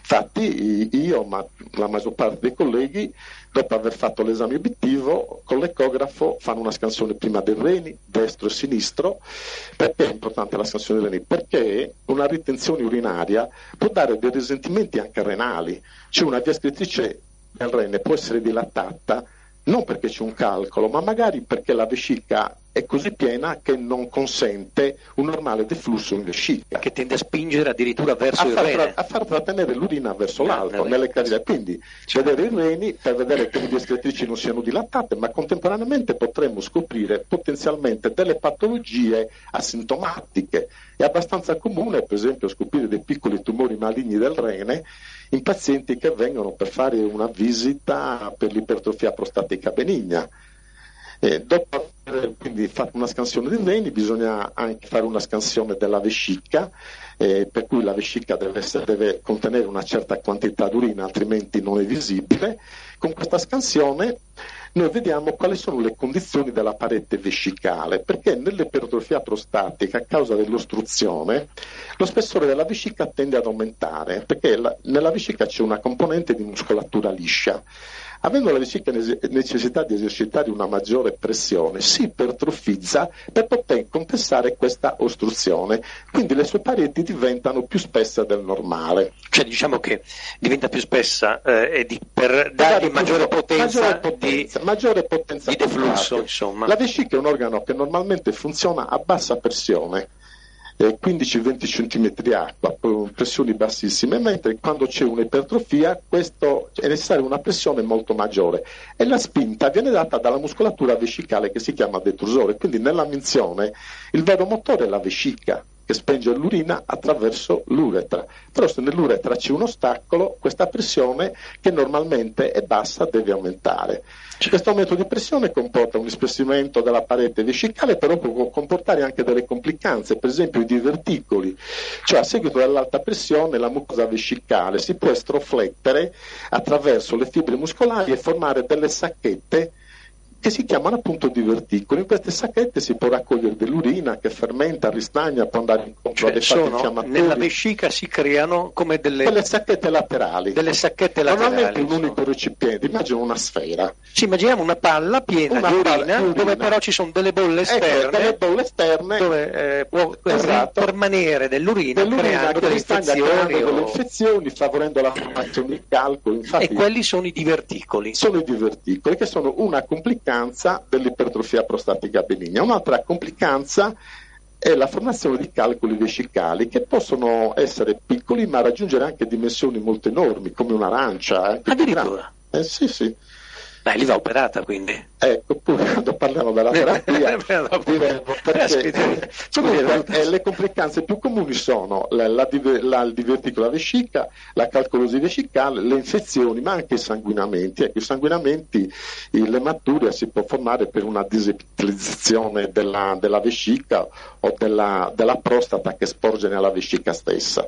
Infatti io, ma la maggior parte dei colleghi, dopo aver fatto l'esame obiettivo, con l'ecografo fanno una scansione prima dei reni, destro e sinistro. Perché è importante la scansione dei reni? Perché una ritenzione urinaria può dare dei risentimenti anche renali, cioè una via escretrice del rene può essere dilatata, non perché c'è un calcolo, ma magari perché la vescica è così piena che non consente un normale deflusso in vescica. Che tende a spingere addirittura verso il rene. A far trattenere l'urina verso l'alto, nelle cavità. Quindi vedere i reni per vedere che le vie escretrici non siano dilatate, ma contemporaneamente potremmo scoprire potenzialmente delle patologie asintomatiche. È abbastanza comune, per esempio, scoprire dei piccoli tumori maligni del rene in pazienti che vengono per fare una visita per l'ipertrofia prostatica benigna. Dopo aver quindi fatto una scansione dei reni, bisogna anche fare una scansione della vescica, per cui la vescica deve contenere una certa quantità d'urina, altrimenti non è visibile. con questa scansione noi vediamo quali sono le condizioni della parete vescicale, perché nell'ipertrofia prostatica, a causa dell'ostruzione, lo spessore della vescica tende ad aumentare, perché nella vescica c'è una componente di muscolatura liscia. Avendo la vescica necessità di esercitare una maggiore pressione, si ipertrofizza per poter compensare questa ostruzione, quindi le sue pareti diventano più spesse del normale. Cioè diciamo che diventa più spessa per dargli maggiore potenza di deflusso, insomma. La vescica è un organo che normalmente funziona a bassa pressione, 15-20 cm di acqua, pressioni bassissime, mentre quando c'è un'ipertrofia questo è necessaria una pressione molto maggiore e la spinta viene data dalla muscolatura vescicale che si chiama detrusore, quindi nella minzione il vero motore è la vescica che spinge l'urina attraverso l'uretra, però se nell'uretra c'è un ostacolo questa pressione che normalmente è bassa deve aumentare. Questo aumento di pressione comporta un ispessimento della parete vescicale, però può comportare anche delle complicanze, per esempio i diverticoli, cioè a seguito dell'alta pressione la mucosa vescicale si può estroflettere attraverso le fibre muscolari e formare delle sacchette che si chiamano appunto diverticoli. In queste sacchette si può raccogliere dell'urina che fermenta, ristagna, può andare incontro a dei fatti infiammatori. Nella vescica si creano come delle sacchette laterali. Normalmente un unico recipiente, immagino una sfera. Ci immaginiamo una palla piena di urina, dove però ci sono delle bolle esterne, dove può permanere dell'urina creando delle infezioni, favorendo la formazione di calcolo. Infatti, e quelli sono i diverticoli. Sono i diverticoli che sono una complicanza dell'ipertrofia prostatica benigna. Un'altra complicanza è la formazione di calcoli vescicali che possono essere piccoli ma raggiungere anche dimensioni molto enormi, come un'arancia. Addirittura? Sì. Lì va operata quindi. Ecco, pure quando parliamo della terapia diremo perché le complicanze più comuni sono il diverticolo alla vescica, la calcolosi vescicale, le infezioni, ma anche i sanguinamenti. Ecco, i sanguinamenti, l'ematuria si può formare per una disepitalizzazione della vescica o della prostata che sporge nella vescica stessa.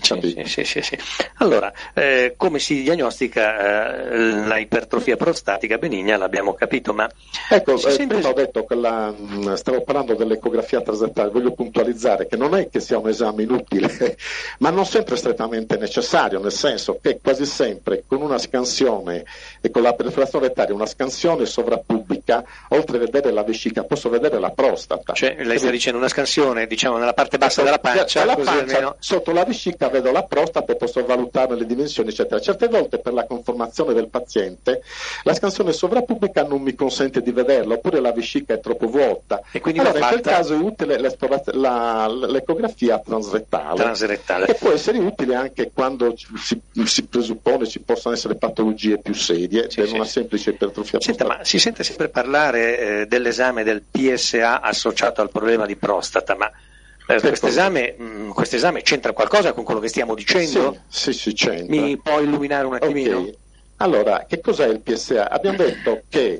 Sì. Allora, come si diagnostica la ipertrofia prostatica benigna l'abbiamo capito, ma prima ho detto che stavo parlando dell'ecografia trasrettale, voglio puntualizzare che non è che sia un esame inutile, ma non sempre strettamente necessario, nel senso che quasi sempre con una scansione e con la perforazione rettale, una scansione sovrappubica, oltre a vedere la vescica, posso vedere la prostata. Cioè lei sta dicendo una scansione, diciamo, nella parte bassa della pancia, sotto la vescica vedo la prostata e posso valutare le dimensioni, eccetera. Certe volte per la conformazione del paziente la scansione sovrappubica non mi consente di vederla, oppure la vescica è troppo vuota. E quindi allora in quel caso è utile l'ecografia transrettale, che può essere utile anche quando si presuppone ci possano essere patologie più serie per una semplice ipertrofia prostatica. Ma si sente sempre parlare dell'esame del PSA associato al problema di prostata, ma questo esame c'entra qualcosa con quello che stiamo dicendo? Sì, c'entra. Mi può illuminare un attimino? Okay. Allora, che cos'è il PSA? Abbiamo detto che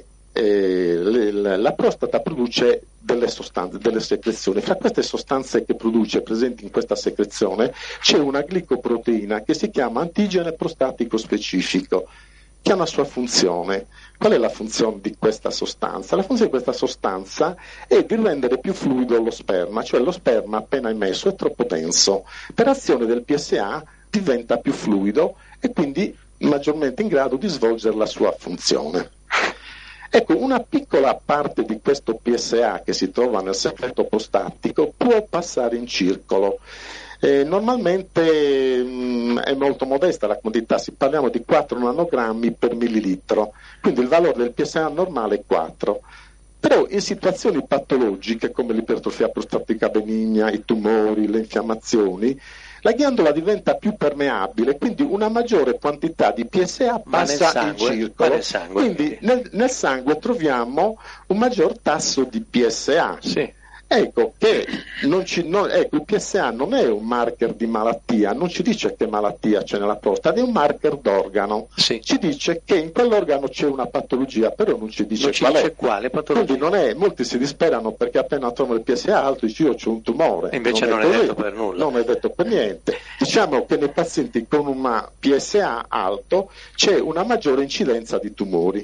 la prostata produce delle sostanze, delle secrezioni. Fra queste sostanze che produce, presenti in questa secrezione, c'è una glicoproteina che si chiama antigene prostatico specifico, che ha una sua funzione. Qual è la funzione di questa sostanza? La funzione di questa sostanza è di rendere più fluido lo sperma, cioè lo sperma appena emesso è troppo denso. Per azione del PSA diventa più fluido e quindi maggiormente in grado di svolgere la sua funzione. Ecco, una piccola parte di questo PSA che si trova nel secreto prostatico può passare in circolo. Normalmente è molto modesta la quantità, parliamo di 4 nanogrammi per millilitro, quindi il valore del PSA normale è 4. Però in situazioni patologiche come l'ipertrofia prostatica benigna, i tumori, le infiammazioni, la ghiandola diventa più permeabile, quindi una maggiore quantità di PSA passa in circolo. Quindi nel sangue troviamo un maggior tasso di PSA. Sì. Ecco che il PSA non è un marker di malattia, non ci dice che malattia c'è nella prostata, è un marker d'organo. Sì. Ci dice che in quell'organo c'è una patologia, però non ci dice quale patologia. Quindi molti si disperano perché appena trovano il PSA alto dicono io c'ho un tumore. E invece non è detto per nulla. Non è detto per niente. Diciamo che nei pazienti con un PSA alto c'è una maggiore incidenza di tumori.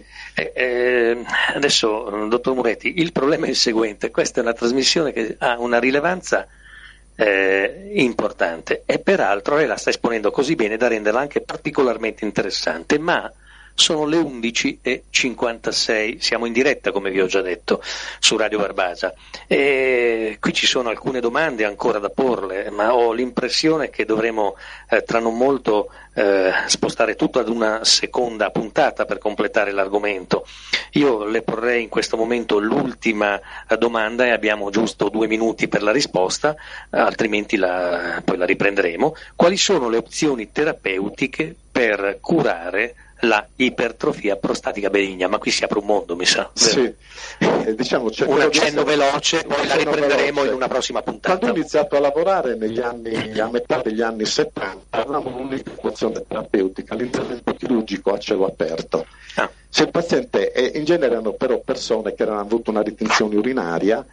Adesso, dottor Muretti, il problema è il seguente: questa è una trasmissione che ha una rilevanza importante e peraltro lei la sta esponendo così bene da renderla anche particolarmente interessante, ma sono le 11:56, siamo in diretta come vi ho già detto su Radio Barbagia e qui ci sono alcune domande ancora da porle, ma ho l'impressione che dovremo tra non molto spostare tutto ad una seconda puntata per completare l'argomento. Io le porrei in questo momento l'ultima domanda e abbiamo giusto 2 minuti per la risposta, altrimenti poi la riprenderemo. Quali sono le opzioni terapeutiche per curare la ipertrofia prostatica benigna? Ma qui si apre un mondo, mi sa. Sì. Diciamo, un accenno veloce, poi la riprenderemo in una prossima puntata. Quando ho iniziato a lavorare a metà degli anni 70, avevamo un'unica equazione terapeutica, l'intervento chirurgico a cielo aperto. Se il paziente, in genere erano però persone che avevano avuto una ritenzione urinaria,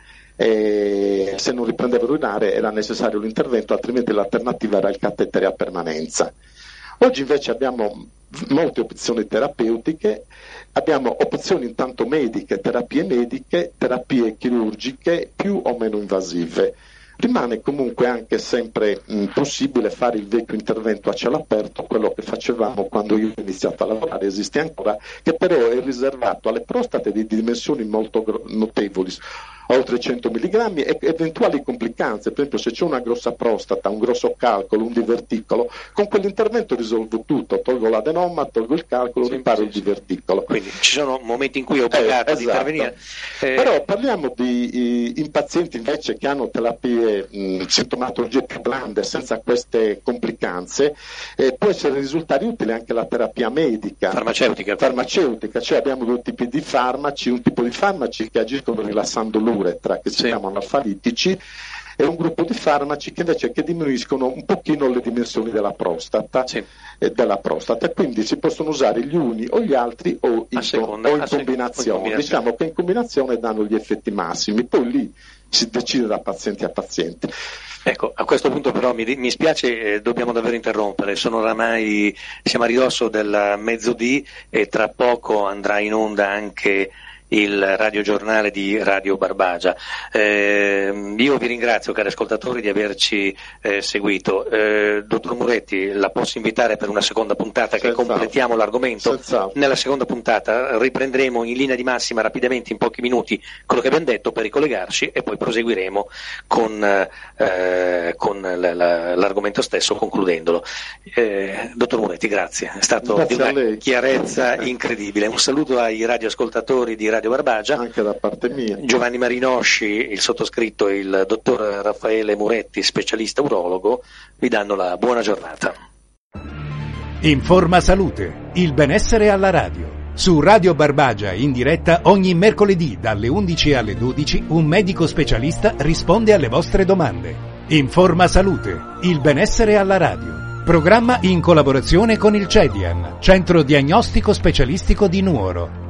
e se non riprendeva l'urinare era necessario l'intervento, altrimenti l'alternativa era il catetere a permanenza. Oggi invece abbiamo molte opzioni terapeutiche, abbiamo opzioni intanto mediche, terapie chirurgiche più o meno invasive. Rimane comunque anche sempre possibile fare il vecchio intervento a cielo aperto, quello che facevamo quando io ho iniziato a lavorare, esiste ancora, che però è riservato alle prostate di dimensioni molto notevoli, oltre 100 mg e eventuali complicanze. Per esempio, se c'è una grossa prostata, un grosso calcolo, un diverticolo, con quell'intervento risolvo tutto, tolgo l'adenoma, tolgo il calcolo, riparo il diverticolo. Quindi ci sono momenti in cui è obbligato di intervenire. Però parliamo in pazienti invece che hanno terapie, sintomatologie più blande, senza queste complicanze, può essere risultare utile anche la terapia medica. Farmaceutica, cioè abbiamo 2 tipi di farmaci, un tipo di farmaci che agiscono rilassando l'uretra, che si chiamano anfalitici, e un gruppo di farmaci che invece diminuiscono un pochino le dimensioni della prostata, e quindi si possono usare gli uni o gli altri o in combinazione. Diciamo che in combinazione danno gli effetti massimi, poi lì si decide da paziente a paziente. Ecco, a questo punto però mi spiace, dobbiamo davvero interrompere, siamo a ridosso del mezzodì e tra poco andrà in onda anche il radiogiornale di Radio Barbagia. Io vi ringrazio, cari ascoltatori, di averci seguito. Dottor Muretti, la posso invitare per una seconda puntata che completiamo l'argomento? Nella seconda puntata riprenderemo in linea di massima rapidamente, in pochi minuti, quello che abbiamo detto per ricollegarci e poi proseguiremo con l'argomento stesso, concludendolo. Dottor Muretti, grazie, è stato di una chiarezza incredibile. Un saluto ai radioascoltatori di Radio Barbagia, anche da parte mia. Giovanni Marinosci, il sottoscritto e il dottor Raffaele Muretti, specialista urologo, vi danno la buona giornata. Informa Salute, il benessere alla radio. Su Radio Barbagia in diretta ogni mercoledì dalle 11 alle 12 un medico specialista risponde alle vostre domande. Informa Salute, il benessere alla radio. Programma in collaborazione con il CEDIAN, Centro Diagnostico Specialistico di Nuoro.